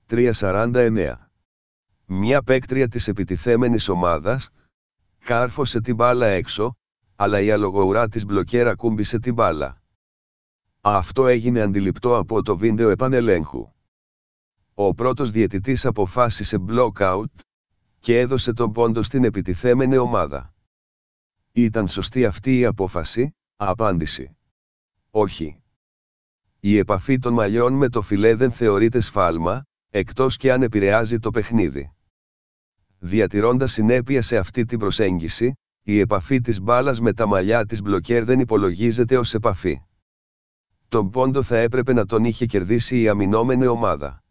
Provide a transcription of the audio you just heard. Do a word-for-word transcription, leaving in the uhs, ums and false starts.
τρία σαράντα εννέα. Μια παίκτρια της επιτιθέμενης ομάδας κάρφωσε την μπάλα έξω, αλλά η αλογοουρά της μπλοκέρ ακούμπησε την μπάλα. Αυτό έγινε αντιληπτό από το βίντεο επανελέγχου. Ο πρώτος διαιτητής αποφάσισε block out και έδωσε τον πόντο στην επιτιθέμενη ομάδα. Ήταν σωστή αυτή η απόφαση? Απάντηση. Όχι. Η επαφή των μαλλιών με το φιλέ δεν θεωρείται σφάλμα, εκτός και αν επηρεάζει το παιχνίδι. Διατηρώντας συνέπεια σε αυτή την προσέγγιση, η επαφή της μπάλας με τα μαλλιά της μπλοκέρ δεν υπολογίζεται ως επαφή. Τον πόντο θα έπρεπε να τον είχε κερδίσει η αμυνόμενη ομάδα.